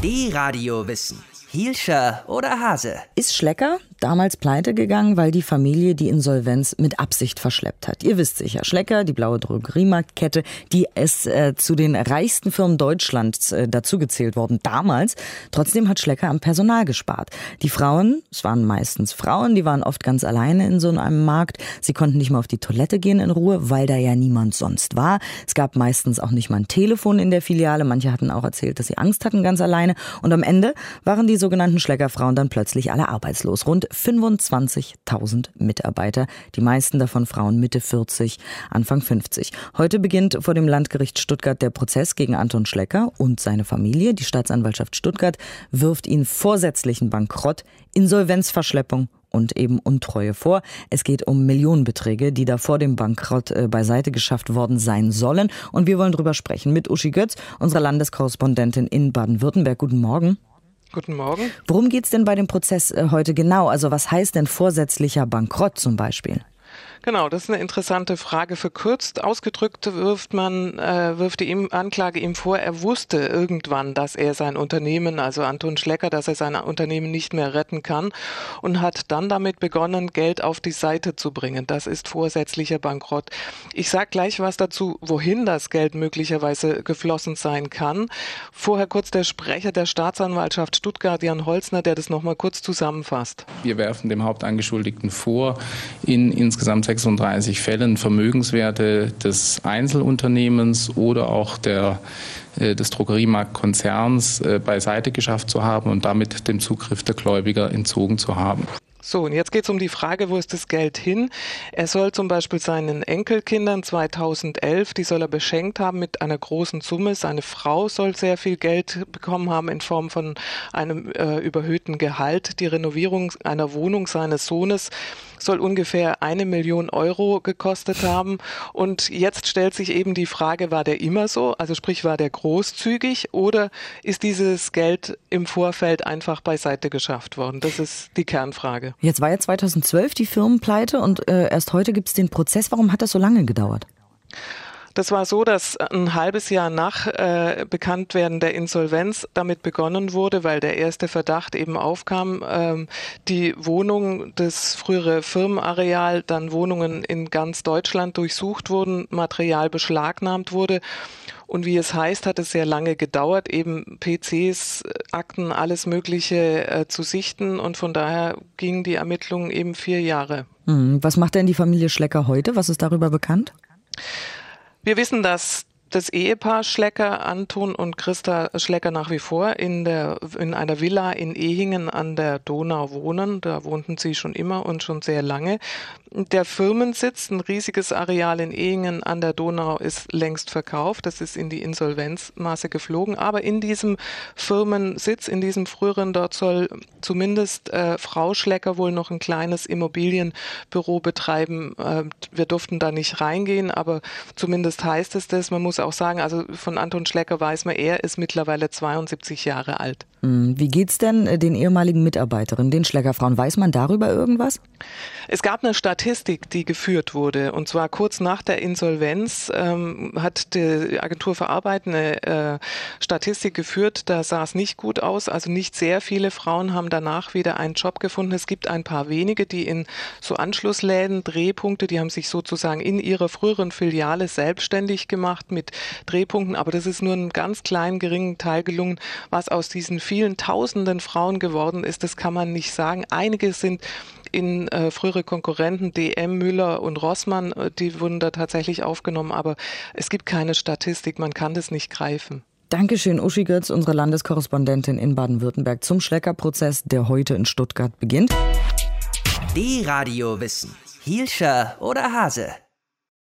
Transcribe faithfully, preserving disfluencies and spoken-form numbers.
D-Radio Wissen. Hielscher oder Hase? Ist Schlecker damals pleite gegangen, weil die Familie die Insolvenz mit Absicht verschleppt hat? Ihr wisst sicher, Schlecker, die blaue Drogeriemarktkette, die ist äh, zu den reichsten Firmen Deutschlands äh, dazugezählt worden damals. Trotzdem hat Schlecker am Personal gespart. Die Frauen, es waren meistens Frauen, die waren oft ganz alleine in so einem Markt. Sie konnten nicht mal auf die Toilette gehen in Ruhe, weil da ja niemand sonst war. Es gab meistens auch nicht mal ein Telefon in der Filiale. Manche hatten auch erzählt, dass sie Angst hatten ganz alleine. Und am Ende waren die sogenannten Schleckerfrauen dann plötzlich alle arbeitslos. Rund fünfundzwanzigtausend Mitarbeiter, die meisten davon Frauen Mitte vierzig, Anfang fünfzig. Heute beginnt vor dem Landgericht Stuttgart der Prozess gegen Anton Schlecker und seine Familie. Die Staatsanwaltschaft Stuttgart wirft ihnen vorsätzlichen Bankrott, Insolvenzverschleppung und eben Untreue vor. Es geht um Millionenbeträge, die da vor dem Bankrott äh, beiseite geschafft worden sein sollen. Und wir wollen drüber sprechen mit Uschi Götz, unserer Landeskorrespondentin in Baden-Württemberg. Guten Morgen. Guten Morgen. Worum geht es denn bei dem Prozess äh, heute genau? Also was heißt denn vorsätzlicher Bankrott zum Beispiel? Genau, das ist eine interessante Frage. Verkürzt ausgedrückt wirft man, äh, wirft die ihm, Anklage ihm vor, er wusste irgendwann, dass er sein Unternehmen, also Anton Schlecker, dass er sein Unternehmen nicht mehr retten kann und hat dann damit begonnen, Geld auf die Seite zu bringen. Das ist vorsätzlicher Bankrott. Ich sage gleich was dazu, wohin das Geld möglicherweise geflossen sein kann. Vorher kurz der Sprecher der Staatsanwaltschaft Stuttgart, Jan Holzner, der das nochmal kurz zusammenfasst. Wir werfen dem Hauptangeschuldigten vor, in insgesamt sechsunddreißig Fällen Vermögenswerte des Einzelunternehmens oder auch der, äh, des Drogeriemarktkonzerns äh, beiseite geschafft zu haben und damit dem Zugriff der Gläubiger entzogen zu haben. So, und jetzt geht es um die Frage, wo ist das Geld hin? Er soll zum Beispiel seinen Enkelkindern zweitausendelf, die soll er beschenkt haben mit einer großen Summe. Seine Frau soll sehr viel Geld bekommen haben in Form von einem äh, überhöhten Gehalt. Die Renovierung einer Wohnung seines Sohnes soll ungefähr eine Million Euro gekostet haben. Und jetzt stellt sich eben die Frage, war der immer so? Also sprich, war der großzügig oder ist dieses Geld im Vorfeld einfach beiseite geschafft worden? Das ist die Kernfrage. Jetzt war ja zweitausendzwölf die Firmenpleite und äh, erst heute gibt es den Prozess. Warum hat das so lange gedauert? Das war so, dass ein halbes Jahr nach äh, Bekanntwerden der Insolvenz damit begonnen wurde, weil der erste Verdacht eben aufkam, ähm, die Wohnung, das frühere Firmenareal, dann Wohnungen in ganz Deutschland durchsucht wurden, Material beschlagnahmt wurde. Und wie es heißt, hat es sehr lange gedauert, eben P Cs, Akten, alles Mögliche äh, zu sichten. Und von daher gingen die Ermittlungen eben vier Jahre. Was macht denn die Familie Schlecker heute? Was ist darüber bekannt? Wir wissen, dass das Ehepaar Schlecker, Anton und Christa Schlecker, nach wie vor in der in einer Villa in Ehingen an der Donau wohnen. Da wohnten sie schon immer und schon sehr lange. Der Firmensitz, ein riesiges Areal in Ehingen an der Donau, ist längst verkauft. Das ist in die Insolvenzmasse geflogen. Aber in diesem Firmensitz, in diesem früheren, dort soll zumindest äh, Frau Schlecker wohl noch ein kleines Immobilienbüro betreiben. Äh, wir durften da nicht reingehen, aber zumindest heißt es das. Man muss auch sagen, also von Anton Schlecker weiß man, er ist mittlerweile zweiundsiebzig Jahre alt. Wie geht's denn den ehemaligen Mitarbeiterinnen, den Schleckerfrauen? Weiß man darüber irgendwas? Es gab eine Statistik, die geführt wurde. Und zwar kurz nach der Insolvenz ähm, hat die Agentur für Arbeit eine äh, Statistik geführt. Da sah es nicht gut aus. Also nicht sehr viele Frauen haben danach wieder einen Job gefunden. Es gibt ein paar wenige, die in so Anschlussläden, Drehpunkte, die haben sich sozusagen in ihrer früheren Filiale selbstständig gemacht mit Drehpunkten. Aber das ist nur einen ganz kleinen, geringen Teil gelungen. Was aus diesen vielen tausenden Frauen geworden ist, das kann man nicht sagen. Einige sind in äh, frühere Konkurrenten, D M, Müller und Rossmann, äh, die wurden da tatsächlich aufgenommen, aber es gibt keine Statistik, man kann das nicht greifen. Dankeschön, Uschi Götz, unsere Landeskorrespondentin in Baden-Württemberg zum Schlecker-Prozess, der heute in Stuttgart beginnt. D-Radio Wissen. Hielscher oder Hase?